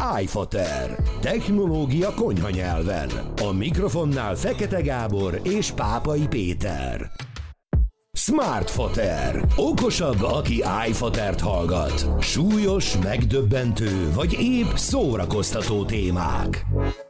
iFater. Technológia konyha nyelven. A mikrofonnál Fekete Gábor és Pápai Péter. Smartfater. Okosabb, aki iFatert hallgat. Súlyos, megdöbbentő vagy épp szórakoztató témák.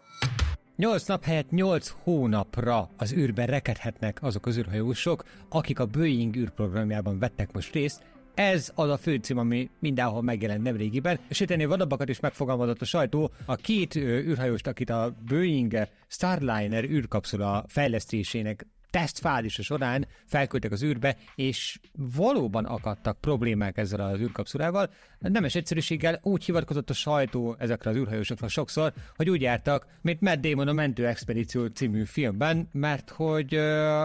8 nap helyett 8 hónapra az űrben rekedhetnek azok az űrhajósok, akik a Boeing űrprogramjában vettek most részt. Ez az a főcím, ami mindenhol megjelent nemrégiben, és itt ennél vadabbakat is megfogalmazott a sajtó. A két űrhajóst, akit a Boeing Starliner űrkapszula fejlesztésének tesztfázisa során felküldtek az űrbe, és valóban akadtak problémák ezzel az űrkapszulával. Nemes egyszerűséggel úgy hivatkozott a sajtó ezekre az űrhajósokra sokszor, hogy úgy jártak, mint Matt Damon a Mentő Expedíció című filmben, mert hogy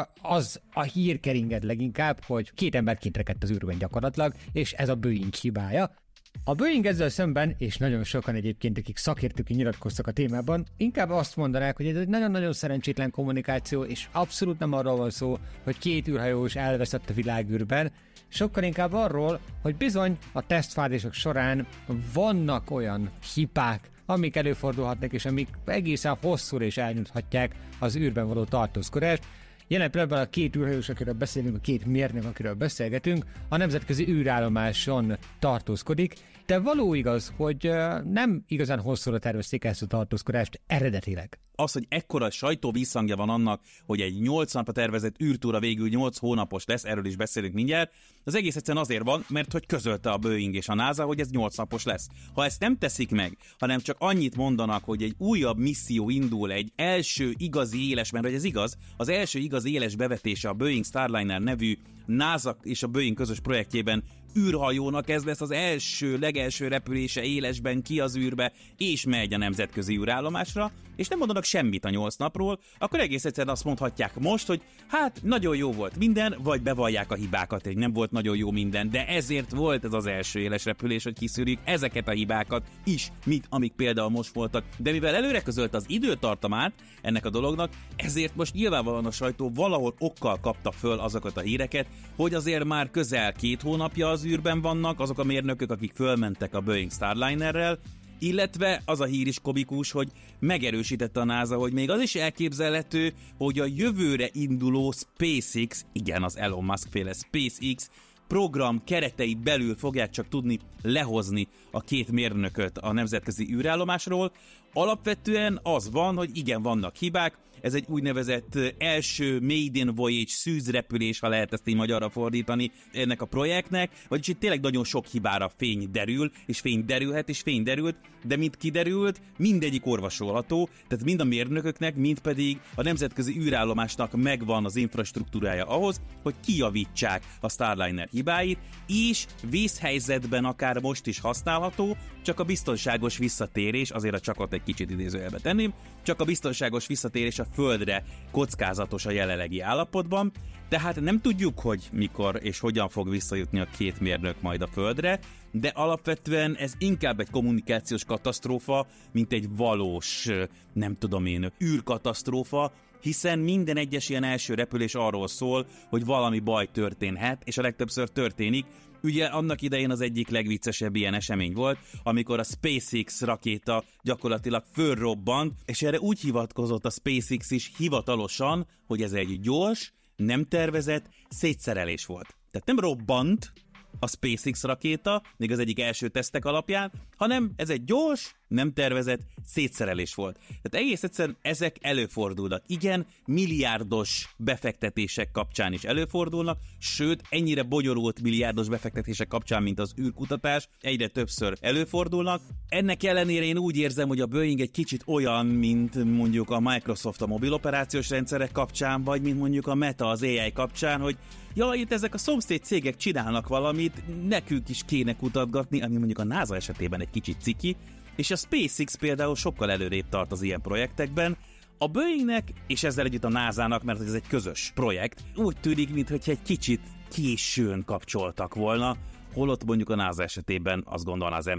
az a hír keringed leginkább, hogy két ember kint rekedt az űrben gyakorlatilag, és ez a Boeing hibája. A Boeing ezzel szemben, és nagyon sokan egyébként, akik szakértők nyilatkoztak a témában, inkább azt mondanák, hogy ez egy nagyon-nagyon szerencsétlen kommunikáció, és abszolút nem arról van szó, hogy két űrhajós elveszett a világűrben, sokkal inkább arról, hogy bizony a tesztfázisok során vannak olyan hibák, amik előfordulhatnak, és amik egészen hosszúra is elnyújthatják az űrben való tartózkodást. Jelen pillanatban a két űrhajós, akiről beszélünk, a két mérnök, akiről beszélgetünk, a nemzetközi űrállomáson tartózkodik, de való igaz, hogy nem igazán hosszúra tervezték ezt a tartózkodást eredetileg. Az, hogy ekkora sajtó visszhangja van annak, hogy egy 8 napra tervezett űrtúra végül 8 hónapos lesz, erről is beszélünk mindjárt, az egész egyszerűen azért van, mert hogy közölte a Boeing és a NASA, hogy ez 8 napos lesz. Ha ezt nem teszik meg, hanem csak annyit mondanak, hogy egy újabb misszió indul, egy első igazi éles, mert hogy ez igaz, az első igazi éles bevetése a Boeing Starliner nevű NASA és a Boeing közös projektjében űrhajónak, ez lesz az legelső repülése élesben ki az űrbe, és megy a nemzetközi űrállomásra, és nem mondanak semmit a 8 napról, akkor egész egyszerűen azt mondhatják most, hogy hát nagyon jó volt minden, vagy bevallják a hibákat, hogy nem volt nagyon jó minden, de ezért volt ez az első éles repülés, hogy kiszűrjük ezeket a hibákat is, amik például most voltak. De mivel előre közölt az időtartamát ennek a dolognak, ezért most nyilvánvalóan a sajtó valahol okkal kapta föl azokat a híreket, hogy azért már közel 2 hónapja az űrben vannak azok a mérnökök, akik fölmentek a Boeing Starlinerrel, illetve az a hír is komikus, hogy megerősítette a NASA, hogy még az is elképzelhető, hogy a jövőre induló SpaceX, igen, az Elon Musk féle SpaceX program keretei belül fogják csak tudni lehozni a két mérnököt a nemzetközi űrállomásról. Alapvetően az van, hogy igen, vannak hibák, ez egy úgynevezett első maiden voyage szűzrepülés, ha lehet ezt így magyarra fordítani ennek a projektnek, vagyis itt tényleg nagyon sok hibára fény derül, és fény derülhet, és fény derült, de mint kiderült, mindegyik orvosolható, tehát mind a mérnököknek, mind pedig a nemzetközi űrállomásnak megvan az infrastruktúrája ahhoz, hogy kijavítsák a Starliner hibáit, és vészhelyzetben akár most is használható, csak a biztonságos visszatérés, azért a csakot egy kicsit idézőjelbe tenném, csak a biztonságos visszatérés a Földre kockázatos a jelenlegi állapotban, tehát nem tudjuk, hogy mikor és hogyan fog visszajutni a két mérnök majd a Földre, de alapvetően ez inkább egy kommunikációs katasztrófa, mint egy valós, nem tudom én, űrkatasztrófa, hiszen minden egyes ilyen első repülés arról szól, hogy valami baj történhet, és a legtöbbször történik. Ugye annak idején az egyik legviccesebb ilyen esemény volt, amikor a SpaceX rakéta gyakorlatilag fölrobbant, és erre úgy hivatkozott a SpaceX is hivatalosan, hogy ez egy gyors, nem tervezett szétszerelés volt. Tehát nem robbant a SpaceX rakéta, még az egyik első tesztek alapján, hanem ez egy gyors, nem tervezett szétszerelés volt. Tehát egész egyszerűen ezek előfordulnak. Igen, milliárdos befektetések kapcsán is előfordulnak, sőt, ennyire bonyolult milliárdos befektetések kapcsán, mint az űrkutatás, egyre többször előfordulnak. Ennek ellenére én úgy érzem, hogy a Boeing egy kicsit olyan, mint mondjuk a Microsoft a mobil operációs rendszerek kapcsán, vagy mint mondjuk a Meta az AI kapcsán, hogy ja, itt ezek a szomszéd cégek csinálnak valamit, nekünk is kéne kutatgatni, ami mondjuk a NASA esetében egy kicsit ciki, és a SpaceX például sokkal előrébb tart az ilyen projektekben. A Boeingnek, és ezzel együtt a NASA-nak, mert ez egy közös projekt, úgy tűnik, mintha egy kicsit későn kapcsoltak volna, holott mondjuk a NASA esetében azt gondolná az ember, hogy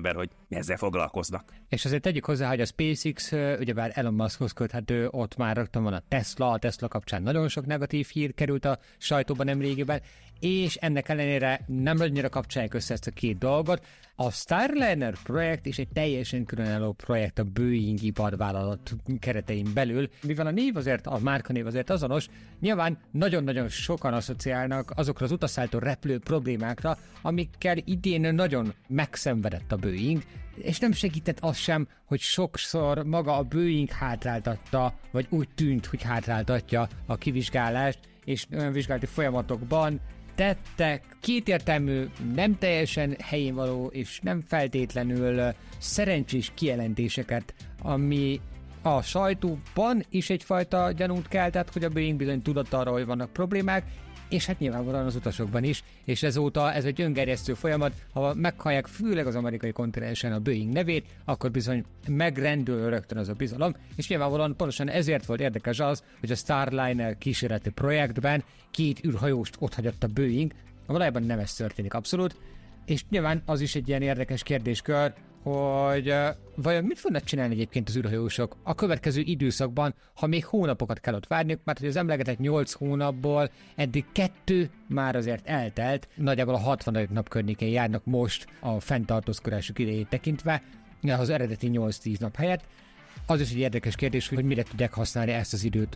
ezzel foglalkoznak. És azért tegyük hozzá, hogy a SpaceX, ugyebár Elon Muskhoz köthető, ott már rögtön van a Tesla kapcsán nagyon sok negatív hír került a sajtóban nemrégiben, és ennek ellenére nem annyira kapcsolják össze ezt a két dolgot. A Starliner projekt is egy teljesen különálló projekt a Boeing iparvállalat keretein belül, mivel a név azért, a márkanév azért azonos, nyilván nagyon-nagyon sokan asszociálnak azokra az utasszállító repülő problémákra, amikkel idén nagyon megszenvedett a Boeing, és nem segített az sem, hogy sokszor maga a Boeing hátráltatta, vagy úgy tűnt, hogy hátráltatja a kivizsgálást, és olyan vizsgálati folyamatokban tettek kétértelmű, nem teljesen helyén való, és nem feltétlenül szerencsés kijelentéseket, ami a sajtóban is egyfajta gyanút keltett, hogy a Boeing bizony tudott arra, hogy vannak problémák, és hát nyilvánvalóan az utasokban is, és ezóta ez egy öngerjesztő folyamat, ha meghallják főleg az amerikai kontinensen a Boeing nevét, akkor bizony megrendül rögtön az a bizalom, és nyilvánvalóan pontosan ezért volt érdekes az, hogy a Starliner kísérleti projektben 2 űrhajóst otthagyott a Boeing, valójában nem ez történik abszolút, és nyilván az is egy ilyen érdekes kérdéskör, hogy vajon mit fognak csinálni egyébként az űrhajósok a következő időszakban, ha még hónapokat kell ott várniuk, mert hogy az emlegetett 8 hónapból eddig 2 már azért eltelt, nagyjából a 60. nap környékén járnak most a fenntartózkodásuk idejét tekintve, az eredeti 8-10 nap helyett. Az is egy érdekes kérdés, hogy mire tudják használni ezt az időt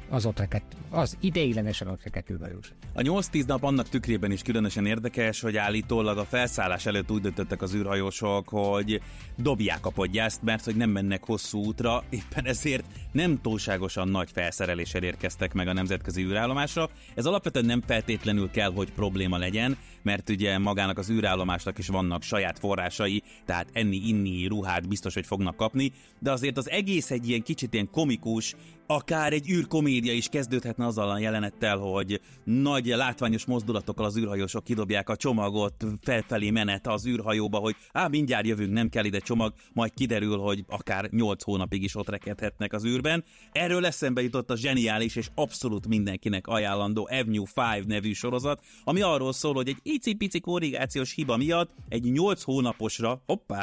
az ideiglenesen ott fekvő űrhajós. A 8-10 nap annak tükrében is különösen érdekes, hogy állítólag a felszállás előtt úgy döntöttek az űrhajósok, hogy dobják a podgyászt, mert hogy nem mennek hosszú útra, éppen ezért nem túlságosan nagy felszereléssel érkeztek meg a nemzetközi űrállomásra. Ez alapvetően nem feltétlenül kell, hogy probléma legyen, mert ugye magának az űrállomásnak is vannak saját forrásai, tehát enni, inni, ruhát biztos, hogy fognak kapni, de azért az egész egy ilyen kicsit ilyen komikus, akár egy űrkomédia is kezdődhetne azzal a jelenettel, hogy nagy látványos mozdulatokkal az űrhajósok kidobják a csomagot, felfelé menet az űrhajóba, hogy mindjárt jövünk, nem kell ide csomag, majd kiderül, hogy akár 8 hónapig is ott rekedhetnek az űrben. Erről eszembe jutott a zseniális és abszolút mindenkinek ajánlandó Avenue 5 nevű sorozat, ami arról szól, hogy egy icipici korrigációs hiba miatt egy 8 hónaposra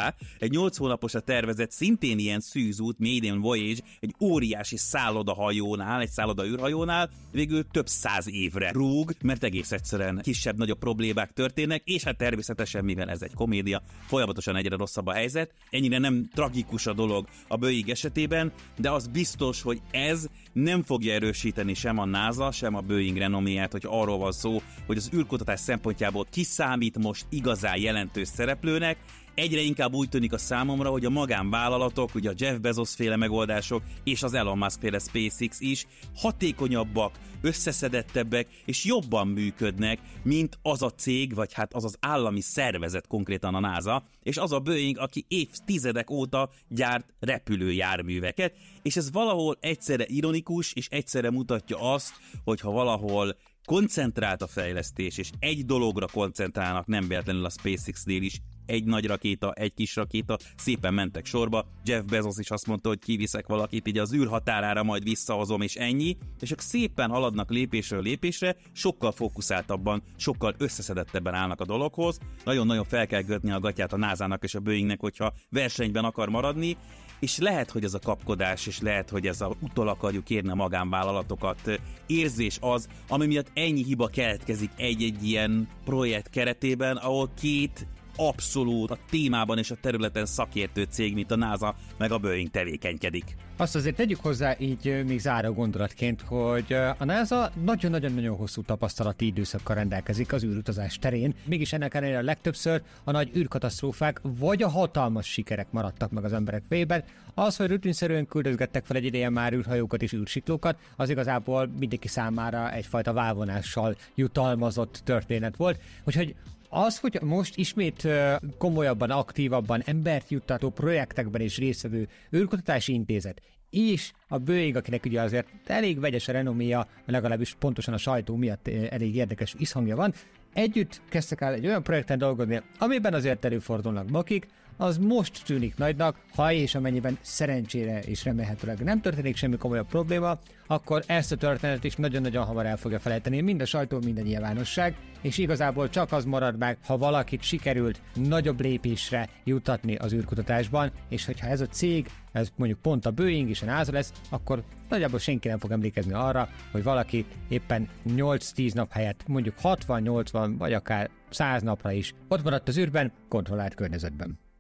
tervezett szintén ilyen szűzút, Maiden Voyage, egy óriási szállodahajónál, egy szálloda űrhajónál végül több 100 évre rúg, mert egész egyszerűen kisebb-nagyobb problémák történnek, és hát természetesen, mivel ez egy komédia, folyamatosan egyre rosszabb a helyzet. Ennyire nem tragikus a dolog a Boeing esetében, de az biztos, hogy ez nem fogja erősíteni sem a NASA, sem a Boeing renoméját, hogy arról van szó, hogy az űrkutatás szempontjából ki számít most igazán jelentős szereplőnek. Egyre inkább úgy tűnik a számomra, hogy a magánvállalatok, ugye a Jeff Bezos féle megoldások és az Elon Musk féle SpaceX is hatékonyabbak, összeszedettebbek és jobban működnek, mint az a cég, vagy hát az az állami szervezet, konkrétan a NASA, és az a Boeing, aki évtizedek óta gyárt repülőjárműveket, és ez valahol egyszerre ironikus, és egyszerre mutatja azt, hogy ha valahol koncentrált a fejlesztés, és egy dologra koncentrálnak, nem véletlenül a SpaceX-nél is, egy nagy rakéta, egy kis rakéta, szépen mentek sorba. Jeff Bezos is azt mondta, hogy kiviszek valakit így az űrhatárára, majd visszahozom, és ennyi. És ők szépen haladnak lépésről lépésre, sokkal fókuszáltabban, sokkal összeszedettebben állnak a dologhoz. Nagyon-nagyon fel kell kötni a gatyát a NASA-nak és a Boeingnek, hogyha versenyben akar maradni. És lehet, hogy ez a kapkodás, és lehet, hogy ez a utol akarjuk érni a magánvállalatokat érzés az, ami miatt ennyi hiba keletkezik egy-egy ilyen projekt keretében, ahol 2 abszolút a témában és a területen szakértő cég, mint a NASA meg a Boeing tevékenykedik. Azt azért tegyük hozzá így még záró gondolatként, hogy a NASA nagyon-nagyon hosszú tapasztalati időszakkal rendelkezik az űrutazás terén, mégis ennek ellenére a legtöbbször a nagy űrkatasztrófák vagy a hatalmas sikerek maradtak meg az emberek fejében. Az, hogy rutinszerűen küldözgettek fel egy ideje már űrhajókat és űrsiklókat, az igazából mindenki számára egyfajta válvonással jutalmazott történet volt. Úgyhogy az, hogy most ismét komolyabban, aktívabban embert juttató projektekben is résztvevő űrkutatási intézet és a Boeing, akinek ugye azért elég vegyes a renoméja, legalábbis pontosan a sajtó miatt elég érdekes visszhangja van, együtt kezdtek el egy olyan projekten dolgozni, amiben azért előfordulnak bakik, az most tűnik nagynak, ha és amennyiben szerencsére és remélhetőleg nem történik semmi komolyabb probléma, akkor ezt a történetet is nagyon-nagyon hamar el fogja felejteni mind a sajtó, mind a nyilvánosság, és igazából csak az marad meg, ha valakit sikerült nagyobb lépésre juttatni az űrkutatásban, és hogyha ez a cég, ez mondjuk pont a Boeing és a NASA lesz, akkor nagyjából senki nem fog emlékezni arra, hogy valaki éppen 8-10 nap helyett mondjuk 60-80 vagy akár 100 napra is ott maradt az űrben, kontrollált környezetben.